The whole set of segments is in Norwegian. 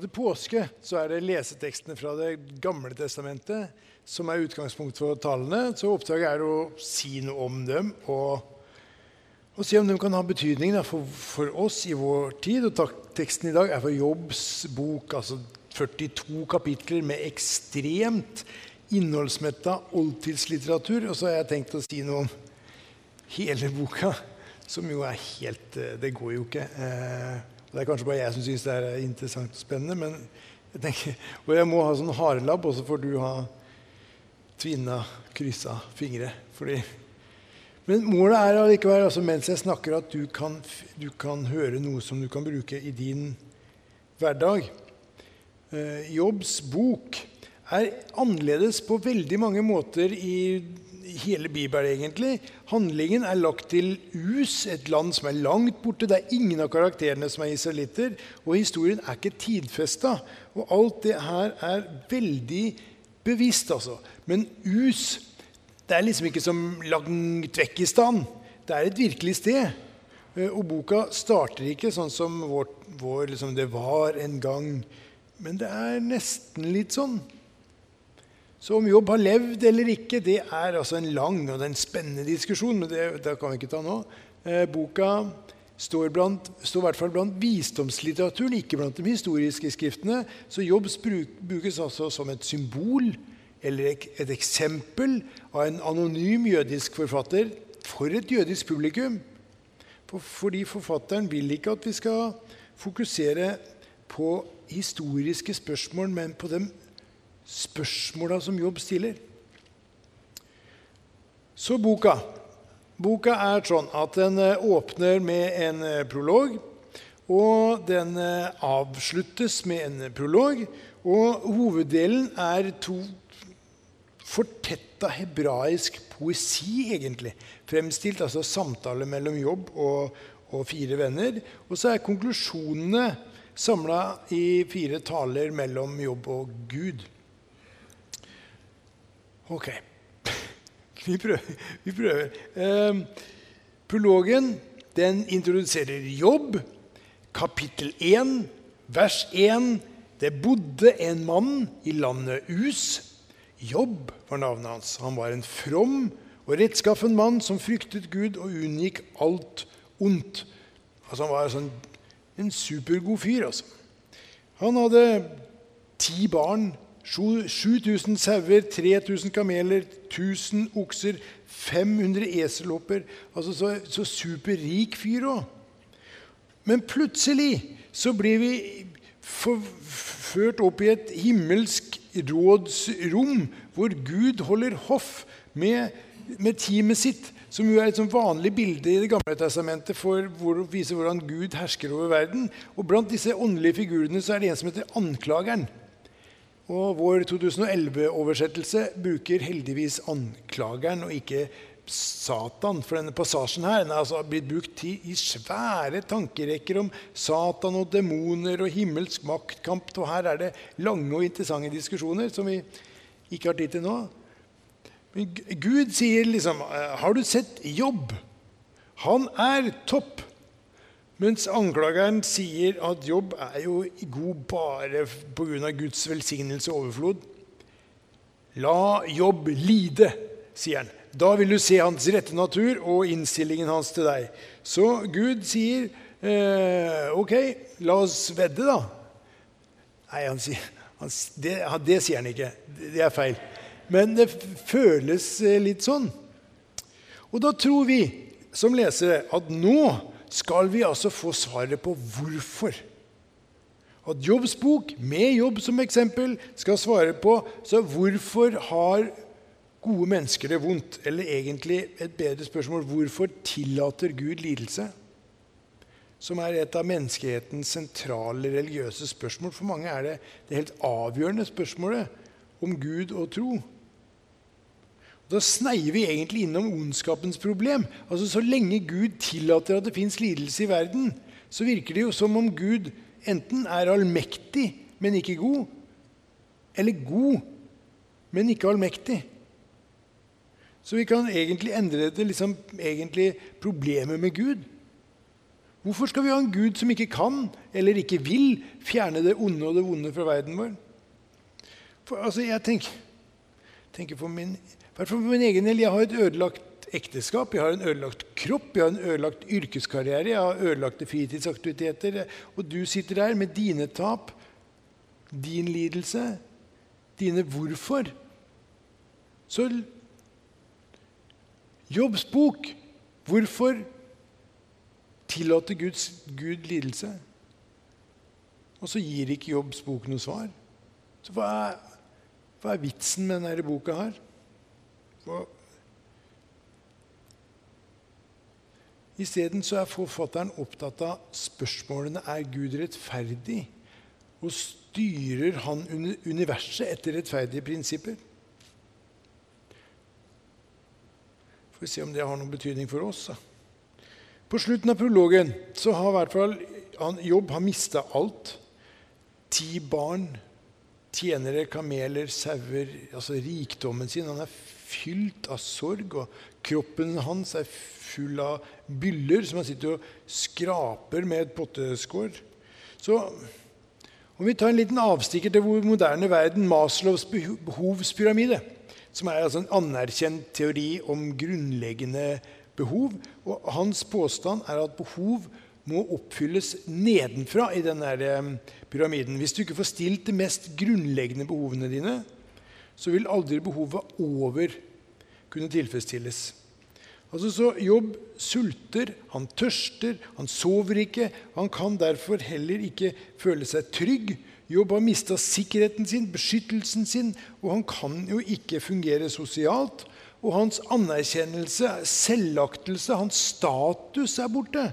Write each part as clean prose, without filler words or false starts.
til påske så det lesetekstene fra det gamle testamentet som utgangspunkt for talene. Så oppdraget å si noe om dem og se om de kan ha betydning for oss i vår tid. Og teksten i dag for Jobbs bok, altså 42 kapitler med ekstremt innholdsmettet oldtidslitteratur. Og så har jeg tenkt å si noe om hele boka, som jo helt, det går jo ikke. Det kanskje bare jeg som synes det interessant og spennende, men jeg tenker, og jeg må ha sånn harelabb, og så får du ha tvinna, kryssa fingre. Men målet allikevel, altså, mens jeg snakker, at du kan høre noe som du kan bruke i din hverdag. Jobbs bok annerledes på veldig mange måter i hele Bibelen egentlig. Handlingen lagt til Us, et land som langt borte. Det ingen av karakterene som israelitter, og historien ikke tidfestet. Og alt det her veldig bevisst, altså. Men Us, det liksom ikke som langt vekk i stand. Det et virkelig sted. Og boka starter ikke sånn som vår liksom, det var en gang. Men det nesten litt sånn. Så om Jobb har levd eller ikke, det altså en lang og en spennende diskusjon, men det kan vi ikke ta nå. Boka står i hvert fall blant visdomslitteraturen, ikke blant de historiske skriftene, så Jobbs brukes altså som et symbol, eller et eksempel av en anonym jødisk forfatter for et jødisk publikum. Fordi forfatteren vil ikke at vi skal fokusere på historiske spørsmål, men på dem spørsmålene som Jobb stiller. Så boka sånn at den åpner med en prolog, og den avsluttes med en prolog, og hoveddelen to fortettet hebraisk poesi egentlig, fremstilt altså samtale mellom Jobb og 4 venner, og så konklusjonene samlet i 4 taler mellom Jobb og Gud. Ok, vi prøver. Prologen, den introduserer Jobb, kapittel 1, vers 1. Det bodde en mann i landet Us. Jobb var navnet hans. Han var en from og rettskaffen mann som fryktet Gud og unngikk alt ondt. Altså, han var en supergod fyr, altså. Han hadde 10 barn, 7000 sauer, 3000 kameler, 1000 okser, 500 eselhopper. Altså så superrik fyr også. Men plutselig så blir vi ført opp i et himmelsk rådsrom hvor Gud holder hoff med teamet sitt, som jo et sånn vanlig bilde i det gamle testamentet for å vise hvordan Gud hersker over verden. Og blant disse åndelige figurene så det en som heter anklageren. Og vår 2011-oversettelse bruker heldigvis anklageren og ikke Satan, for denne passasjen her altså blitt brukt i svære tankerekker om Satan og demoner og himmelsk maktkamp, og her det lange og interessante diskusjoner som vi ikke har tid til nå. Men Gud sier liksom, har du sett Jobb? Han topp. Mens anklageren sier at Jobb jo god bare på grunn av Guds velsignelse og overflod. La Jobb lide, sier han. Da vil du se hans rette natur og innstillingen hans til deg. Så Gud sier, ok, la oss vedde da. Nei, han sier, det sier han ikke. Det feil. Men det føles litt sånn. Og da tror vi som lesere at nå skal vi altså få svaret på hvorfor. At Jobbs bok, med Jobb som eksempel, skal svare på så hvorfor har gode mennesker det vondt? Eller egentlig et bedre spørsmål, hvorfor tillater Gud lidelse? Som et av menneskehetens sentrale religiøse spørsmål. For mange det helt avgjørende spørsmålet om Gud og tro. Da sneier vi egentlig innom ondskapens problem. Altså så lenge Gud tillater at det finnes lidelse i verden, så virker det jo som om Gud enten allmektig, men ikke god, eller god, men ikke allmektig. Så vi kan egentlig endre det liksom egentlig problemet med Gud. Hvorfor skal vi ha en Gud som ikke kan, eller ikke vil, fjerne det onde og det vonde fra verden vår? Jeg tenker for min egen del, jeg har et ødelagt ekteskap, jeg har en ødelagt kropp, jeg har en ødelagt yrkeskarriere, jeg har ødelagte fritidsaktiviteter, og du sitter der med dine tap, din lidelse, dine hvorfor. Så Jobbs bok, hvorfor tillater Gud lidelse? Og så gir ikke Jobbs bok noe svar. Så hva er vitsen med denne boka her? I stedet så er forfatteren opptatt av spørsmålene: er Gud rettferdig? Og styrer han universet etter rettferdige prinsipper? Får vi se om det har noen betydning for oss. På slutten av prologen så har i hvert fall Jobb har mistet alt. 10 barn, tjenere, kameler, sauer, altså rikdommen sin. Han er fylt av sorg, og kroppen hans er full av byller som han sitter og skraper med et potteskår. Så om vi tar en liten avstikker til vår moderne verden, Maslows behovspyramide, som er altså en anerkjent teori om grunnleggende behov. Og hans påstand er at behov må oppfylles nedenfra i denne pyramiden. Hvis du ikke får stilt de mest grunnleggende behovene dine, så vil aldri behovet over kunne tilfredsstilles. Så Jobb sulter, han tørster, han sover ikke, han kan derfor heller ikke føle seg trygg. Jobb har mistet sikkerheten sin, beskyttelsen sin, og han kan jo ikke fungere sosialt. Og hans anerkjennelse, selvaktelse, hans status er borte.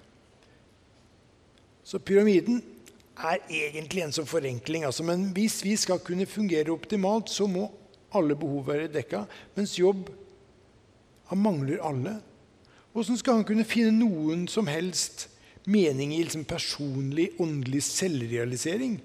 Så pyramiden er egentlig en sånn forenkling. Men hvis vi skal kunne fungere optimalt, så må alle behov være dekket, mens Jobb, han mangler alle. Hvordan skal han kunne finne noen som helst mening i personlig, åndelig selvrealisering?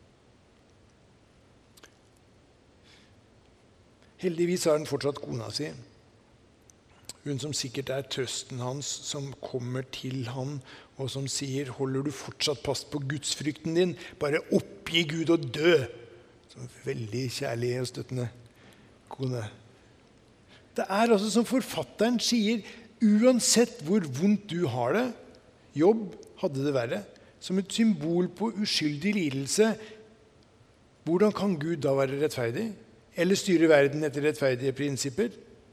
Heldigvis har han fortsatt kona si. Hun som sikkert er trøsten hans, som kommer til han, og som sier: holder du fortsatt fast på gudsfrykten din? Bare oppgi Gud og dø! Så veldig kjærlig og støttende kone. Det er som forfatteren sier, uansett hvor vondt du har det, Jobb hadde det verre, som et symbol på uskyldig lidelse. Hvordan kan Gud da være rettferdig? Eller styre verden etter rettferdige prinsipper?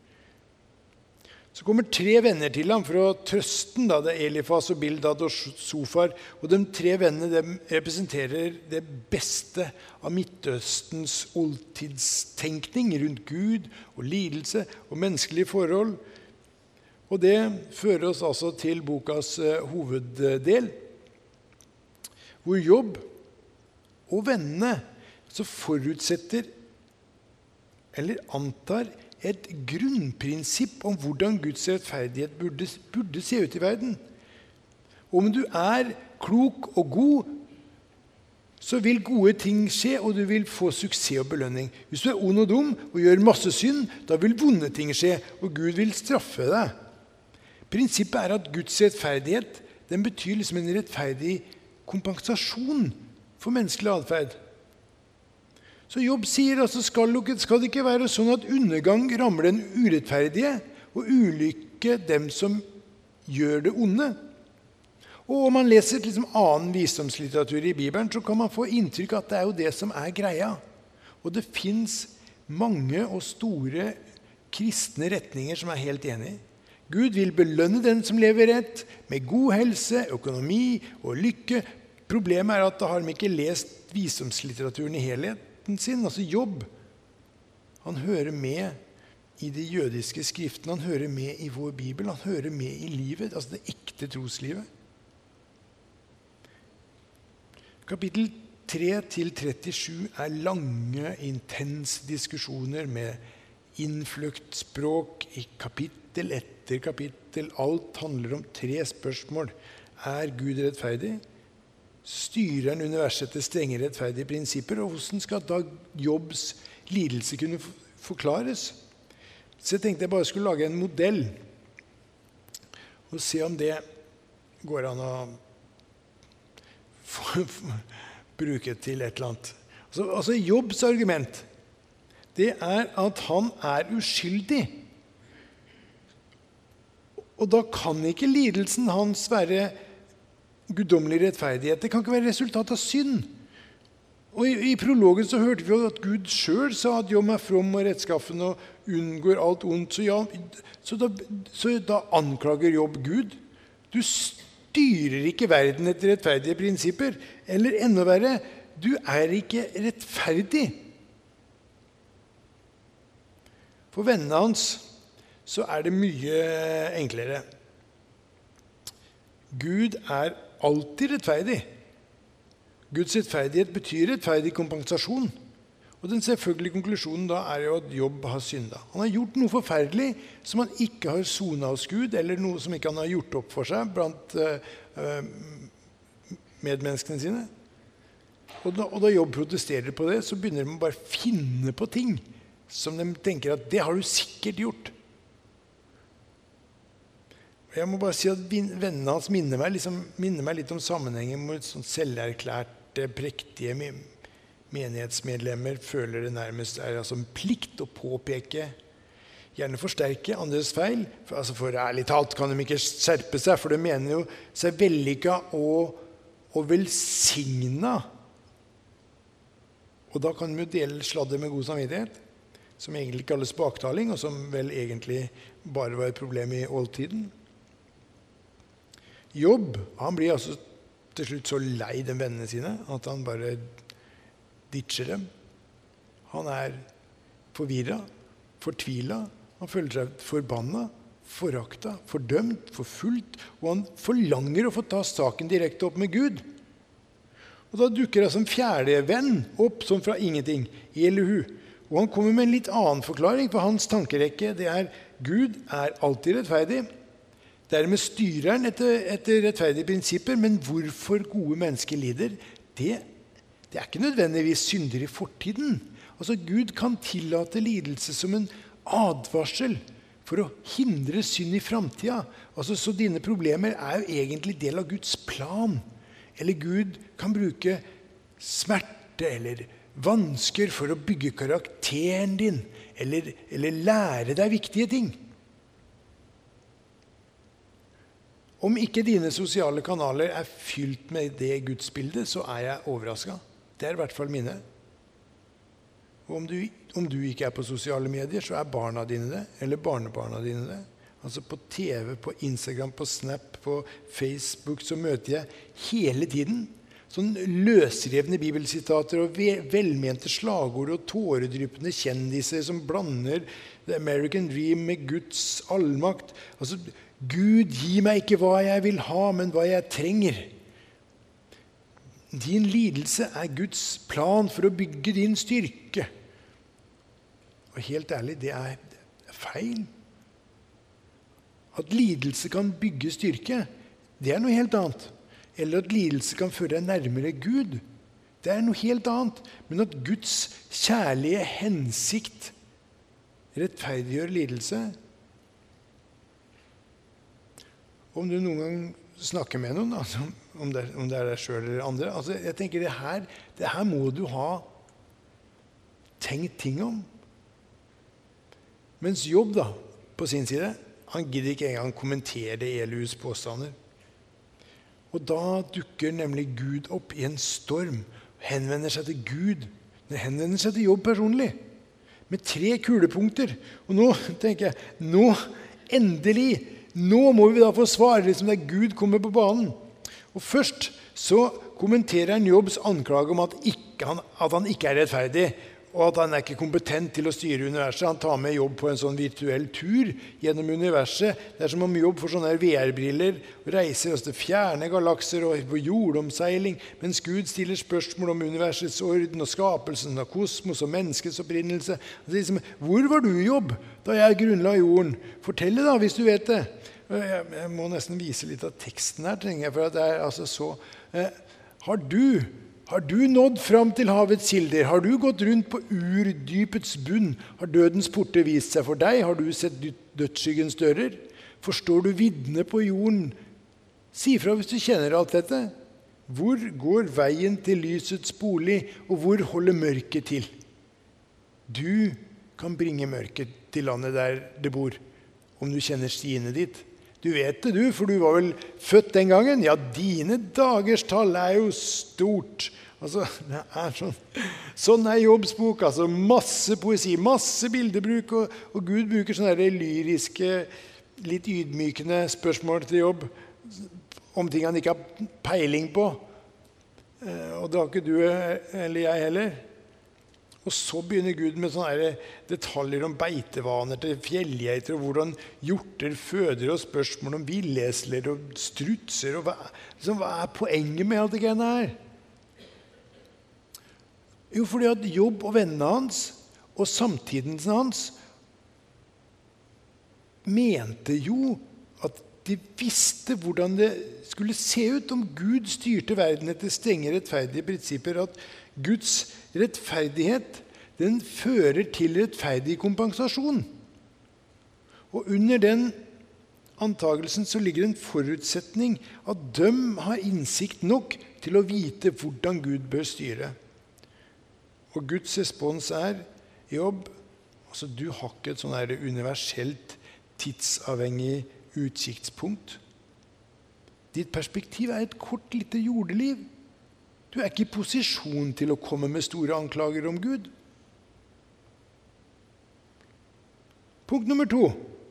Så kommer 3 venner til ham for å trøste ham. Det er Elifas og Bildad og Sofar. Og de 3 vennene representerer det beste av Midtøstens oldtidstenkning rundt Gud og lidelse og menneskelige forhold. Og det fører oss altså til bokas hoveddel, hvor Jobb og vennene så forutsetter eller antar et grunnprinsipp om hvordan Guds rettferdighet burde se ut i verden. Om du er klok og god, så vil gode ting skje, og du vil få suksess og belønning. Hvis du er ond og dum og gjør masse synd, da vil vonde ting skje, og Gud vil straffe deg. Prinsippet er at Guds rettferdighet, den betyr en rettferdig kompensasjon for menneskelig adferd. Så Jobb sier skal det ikke være sånn at undergang rammer den urettferdige, og ulykke dem som gjør det onde. Og om man leser annen visdomslitteratur i Bibelen, så kan man få inntrykk at det er jo det som er greia. Og det finnes mange og store kristne retninger som er helt enige. Gud vil belønne den som lever rett, med god helse, økonomi og lykke. Problemet er at da har de ikke lest visdomslitteraturen i helhet sin, Jobb. Han hører med i de jødiske skriftene, han hører med i vår Bibel, han hører med i livet, det ekte troslivet. Kapittel 3-37 er lange, intense diskusjoner med innfløkt språk i kapittel etter kapittel. Alt handler om 3 spørsmål. Er Gud rettferdig? Styrer han universet til strenge rettferdige prinsipper, og hvordan skal da Jobbs lidelse kunne forklares? Så jeg tenkte jeg bare skulle lage en modell og se om det går an å bruke til et eller annet. Altså Jobbs argument, det at han uskyldig. Og da kan ikke lidelsen hans være guddommelig rettferdighet. Det kan ikke være resultat av synd. Og i prologen så hørte vi at Gud selv sa at Jobb from og rettskaffen og unngår alt ondt. Så da anklager Jobb Gud. Du styrer ikke verden etter rettferdige prinsipper. Eller enda verre, du ikke rettferdig. For vennene hans så det mye enklere. Gud alltid rettferdig. Guds rettferdighet betyr rettferdig kompensasjon. Og den selvfølgelige konklusjonen da jo at Jobb har syndet. Han har gjort noe forferdelig som han ikke har sonet hos Gud, eller noe som ikke han har gjort opp for seg blant medmenneskene sine. Og da Jobb protesterer på det, så begynner de bare å finne på ting som de tenker at det har du sikkert gjort. Jeg må bare si at vennene hans minner meg litt om sammenhengen med sånn selverklærte, prektige menighetsmedlemmer føler det nærmest altså en plikt å påpeke, gjerne forsterke andres feil. For ærlig talt kan de ikke skjerpe seg, for de mener jo seg vellykket og velsigna. Og da kan de jo dele sladder med god samvittighet, som egentlig kalles baktaling, og som vel egentlig bare var et problem i oldtiden. Jobb, han blir altså til slutt så lei de vennene sine at han bare ditcher dem. Han forvirret, fortvilet, han føler seg forbannet, foraktet, fordømt, forfulgt, og han forlanger å få ta saken direkte opp med Gud. Og da dukker altså en fjerde venn opp som fra ingenting, Elihu. Og han kommer med en litt annen forklaring, for hans tankerekke det Gud alltid rettferdig. Dermed styrer han etter rettferdige prinsipper, men hvorfor gode mennesker lider, det ikke nødvendigvis synder i fortiden. Altså Gud kan tillate lidelse som en advarsel for å hindre synd i fremtiden. Altså, så dine problemer jo egentlig del av Guds plan. Eller Gud kan bruke smerte eller vansker for å bygge karakteren din, eller lære deg viktige ting. Om ikke dine sosiale kanaler fylt med det gudsbildet, så jeg overrasket. Det i hvert fall mine. Og om du ikke på sosiale medier, så barna dine det, eller barnebarna dine det. Altså på TV, på Instagram, på Snap, på Facebook, så møter jeg hele tiden sånn løsrevne bibelsitater og velmente slagord og tåredryppende kjendiser som blander The American Dream med Guds allmakt. Altså, Gud, gi meg ikke hva jeg vil ha, men hva jeg trenger. Din lidelse Guds plan for å bygge din styrke. Og helt ærlig, det feil. At lidelse kan bygge styrke, det noe helt annet. Eller at lidelse kan føre deg nærmere Gud, det noe helt annet. Men at Guds kjærlige hensikt rettferdiggjør lidelse. Om du noen gang snakker med noen, altså, om det deg selv eller andre, altså, jeg tenker det her må du ha tenkt ting om. Mens Jobb da, på sin side, han gidder ikke engang kommentere Elihus påstander. Og da dukker nemlig Gud opp i en storm, henvender seg til Gud, den henvender seg til Jobb personlig, med 3 kulepunkter. Og nå tenker jeg, endelig, nå må vi da få svar, liksom der Gud kommer på banen. Og først så kommenterer han Jobbs anklage om at han ikke rettferdig, og at han ikke kompetent til å styre universet. Han tar med Jobb på en sånn virtuell tur gjennom universet. Det som om Jobb får sånne VR-briller og reiser oss til fjerne galakser og på jordomseiling, mens Gud stiller spørsmål om universets orden og skapelsen av kosmos og menneskets opprinnelse. Liksom, hvor var du, Jobb, da jeg grunnla jorden? Fortell det da, hvis du vet det. Jeg må nesten vise litt av teksten her, trenger jeg, for at det altså så... Har du nådd fram til havets kilder? Har du gått rundt på urdypets bunn? Har dødens porter vist seg for deg? Har du sett dødsskyggens dører? Forstår du viddene på jorden? Si fra hvis du kjenner alt dette. Hvor går veien til lysets bolig, og hvor holder mørket til? Du kan bringe mørket til landet der det bor, om du kjenner stiene ditt. Du vet det du, for du var vel født den gangen. Ja, dine dagers tall er jo stort. Altså, det er sånn er Jobbs bok, altså masse poesi, masse bildebruk, og Gud bruker sånne lyriske, litt ydmykende spørsmål til Jobb, om ting han ikke har peiling på. Og det har ikke du eller jeg heller. Og så begynner Gud med sånne detaljer om beitevaner til fjellgeiter, og hvordan hjorter føder, og spørsmål om villesler og strutser. Og hva er poenget med alt det greiene her? Jo, fordi at Jobb og vennene hans, og samtiden hans, mente jo at de visste hvordan det skulle se ut om Gud styrte verden etter strenge rettferdige prinsipper, at Guds rettferdighet, den fører til rettferdig kompensasjon. Og under den antagelsen så ligger en forutsetning at de har innsikt nok til å vite hvordan Gud bør styre. Og Guds respons Jobb, altså du har ikke et sånn universelt tidsavhengig utsiktspunkt. Ditt perspektiv et kort, lite jordeliv. Du ikke i posisjon til å komme med store anklager om Gud. Punkt nummer 2.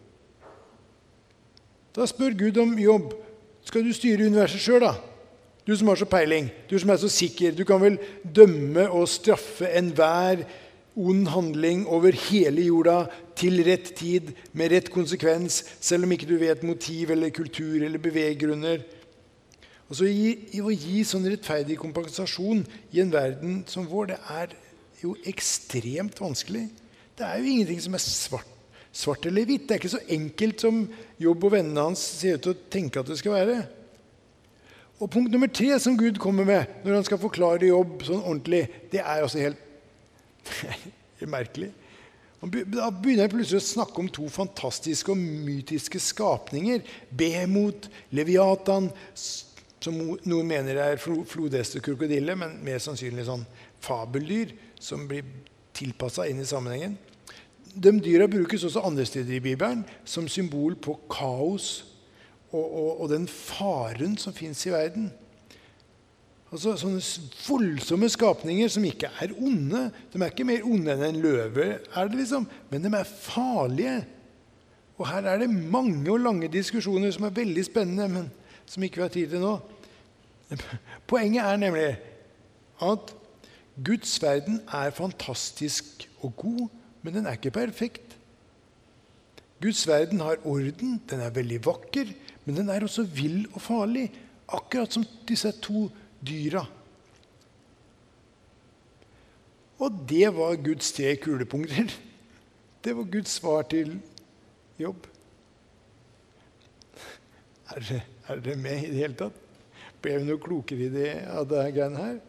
Da spør Gud om Jobb. Skal du styre universet selv da? Du som har så peiling, du som så sikker, du kan vel dømme og straffe enhver ond handling over hele jorda til rett tid, med rett konsekvens, selv om ikke du vet motiv eller kultur eller beveggrunner. Og så å gi sånn rettferdig kompensasjon i en verden som vår, det jo ekstremt vanskelig. Det jo ingenting som svart eller hvitt. Det ikke så enkelt som Jobb og vennene hans ser ut til å tenke at det skal være. Og punkt nummer 3 som Gud kommer med når han skal forklare Jobb sånn ordentlig, det altså helt merkelig. Da begynner jeg plutselig å snakke om 2 fantastiske og mytiske skapninger. Behemoth, Leviathan, som noen mener flodhest og krokodille, men mer sannsynlig sånn fabeldyr som blir tilpasset inn i sammenhengen. De dyra brukes også andre steder i Bibelen som symbol på kaos og den faren som finnes i verden. Altså sånne voldsomme skapninger som ikke onde. De ikke mer onde enn en løve, det liksom, men de farlige. Og her det mange og lange diskusjoner som veldig spennende, men som ikke vi har tid til nå. Poenget nemlig at Guds verden fantastisk og god, men den ikke perfekt. Guds verden har orden, den veldig vakker, men den også vill og farlig, akkurat som disse 2 dyra. Og det var Guds 3 kulepunkter. Det var Guds svar til Jobb. Det med i det hele tatt? Ble vi noe klokere i det av det greiene her?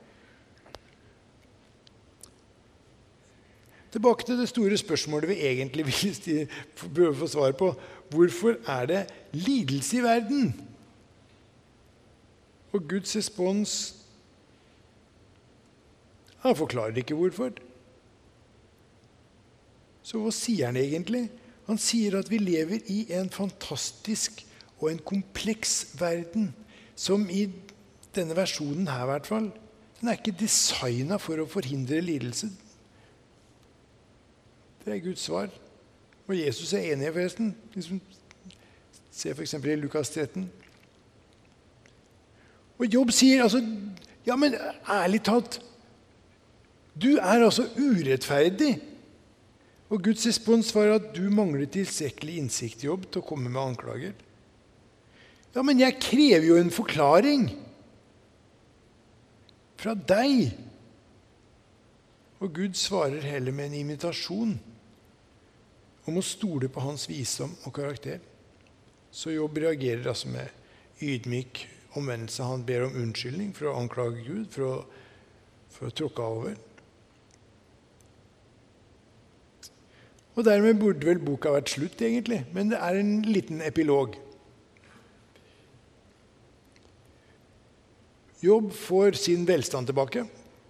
Tilbake til det store spørsmålet vi egentlig vil prøve å få svar på. Hvorfor det lidelse i verden? Og Guds respons, han forklarer ikke hvorfor. Så hva sier han egentlig? Han sier at vi lever i en fantastisk og en kompleks verden, som i denne versjonen her i hvert fall, den ikke designet for å forhindre lidelse. Det Guds svar. Og Jesus enig forresten. Se for eksempel i Lukas 13. Og Jobb sier altså, ja, men ærlig talt, du altså urettferdig. Og Guds respons var at du mangler tilstrekkelig innsikt i Jobb til å komme med anklager. Ja, men jeg krever jo en forklaring fra deg. Og Gud svarer heller med en invitasjon om å stole på hans visdom og karakter. Så Jobb reagerer altså med ydmyk omvendelse. Han ber om unnskyldning for å anklage Gud, for å tråkke over. Og dermed burde vel boka vært slutt egentlig, men det en liten epilog. Jobb får sin velstand tilbake.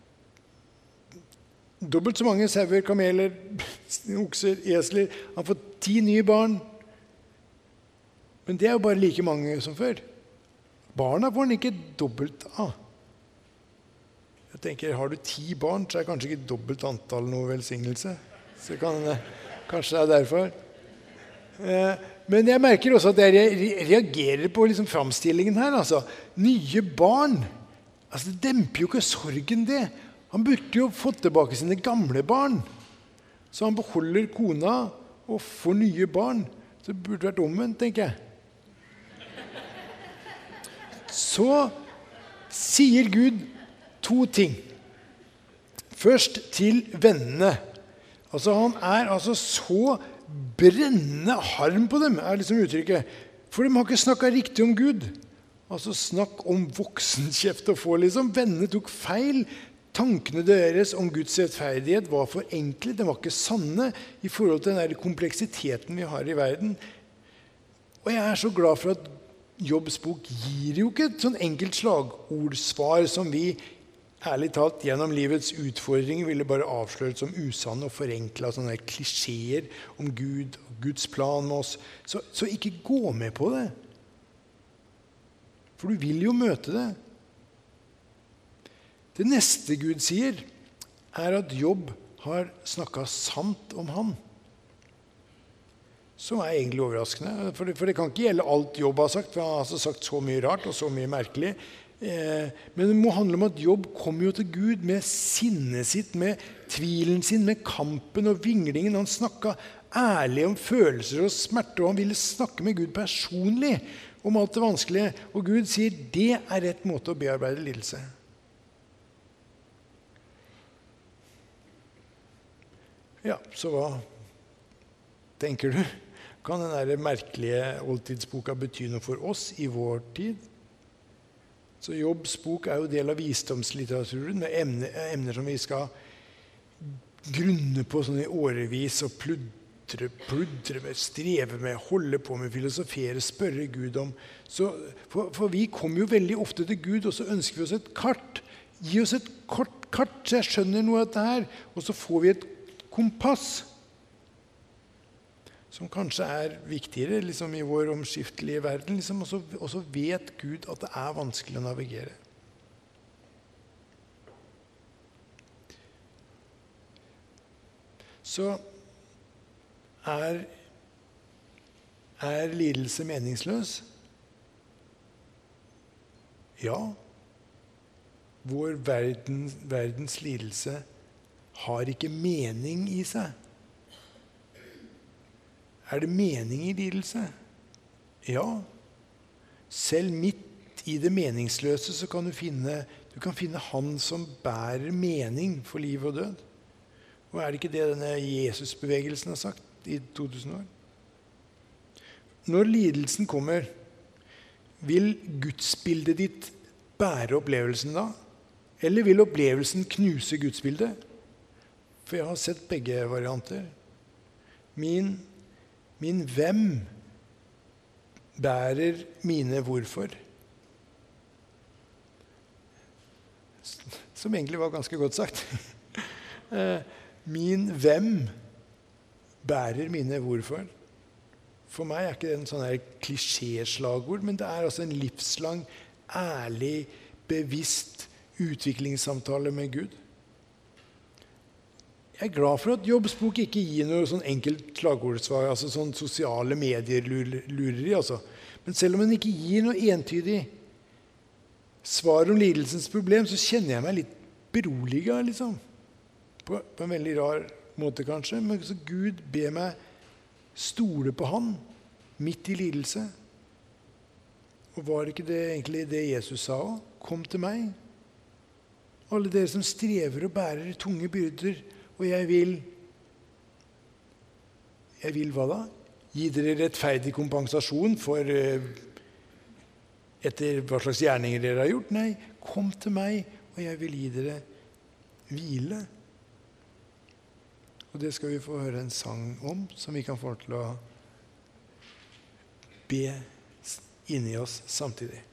Dobbelt så mange sauer, kameler, okser, esler. Han får 10 nye barn. Men det er jo bare like mange som før. Barna får han ikke dobbelt av. Jeg tenker, har du 10 barn, så er kanskje ikke dobbelt antall noe velsignelse. Så kanskje det er derfor. Men jeg merker også at jeg reagerer på liksom framstillingen her. Altså. Nye barn, altså det demper jo ikke sorgen det. Han burde jo fått tilbake sine gamle barn. Så han beholder kona og får nye barn. Så det burde vært omvendt, tenker jeg. Så sier Gud 2 ting. Først til vennene. Altså han er altså så brennende harm på dem, er liksom uttrykket. For de har ikke snakket riktig om Gud. Altså snakk om voksenkjeft og få liksom. Vennene tok feil. Tankene deres om Guds rettferdighet var for enkle, de var ikke sanne i forhold til den der kompleksiteten vi har i verden. Og jeg er så glad for at Jobbs bok gir jo ikke et sånn enkelt slagordsvar som vi, ærlig talt, gjennom livets utfordringer ville bare avsløret som usanne og forenklet sånne klisjeer om Gud og Guds plan med oss. Så ikke gå med på det. For du vil jo møte det. Det neste Gud sier, er at Jobb har snakket sant om han. Som er egentlig overraskende, for det kan ikke gjelde alt Jobb har sagt, for han har altså sagt så mye rart og så mye merkelig. Men det må handle om at Jobb kommer jo til Gud med sinnet sitt, med tvilen sin, med kampen og vinglingen. Han snakket ærlig om følelser og smerte, og han ville snakke med Gud personlig om alt det vanskelige. Og Gud sier, det er rett måte å bearbeide lidelse. Ja, så hva tenker du? Kan den der merkelige oldtidsboka bety noe for oss i vår tid? Så Jobbs bok er jo del av visdomslitteraturen, med emner som vi skal grunne på sånn i årevis og pludre med, streve med, holde på med, filosofere, spørre Gud om. For vi kommer jo veldig ofte til Gud, og så ønsker vi oss et kart. Gi oss et kort kart, så jeg skjønner noe av dette her. Og så får vi et kompass, som kanskje er viktigere liksom, i vår omskiftelige verden, liksom, og så vet Gud at det er vanskelig å navigere. Så er lidelse meningsløs? Ja. Vår verdens lidelse har ikke mening i seg. Er det mening i lidelse? Ja. Selv midt i det meningsløse så kan du finne han som bærer mening for liv og død. Og er det ikke det denne Jesus-bevegelsen har sagt i 2000 år? Når lidelsen kommer, vil gudsbildet ditt bære opplevelsen da? Eller vil opplevelsen knuse gudsbildet? For jeg har sett begge varianter. Min hvem bærer mine hvorfor? Som egentlig var ganske godt sagt. Min hvem bærer mine hvorfor? For meg er ikke det en sånn her klisjéslagord, men det er altså en livslang, ærlig, bevisst utviklingssamtale med Gud. Jeg er glad for at Jobbs bok ikke gir noe sånn enkelt slagordsvar, altså sånn sosiale medier-lureri, altså. Men selv om den ikke gir noe entydig svar om lidelsens problem, så kjenner jeg meg litt beroliget, liksom. På en veldig rar måte, kanskje. Men så Gud ber meg stole på han, midt i lidelse. Og var ikke det egentlig det Jesus sa også? Kom til meg. Alle dere som strever og bærer tunge byrder, og jeg vil hva da? Gi dere rettferdig kompensasjon for etter hva slags gjerninger dere har gjort? Nei, kom til meg, og jeg vil gi dere hvile. Og det skal vi få høre en sang om, som vi kan få til å be inni oss samtidig.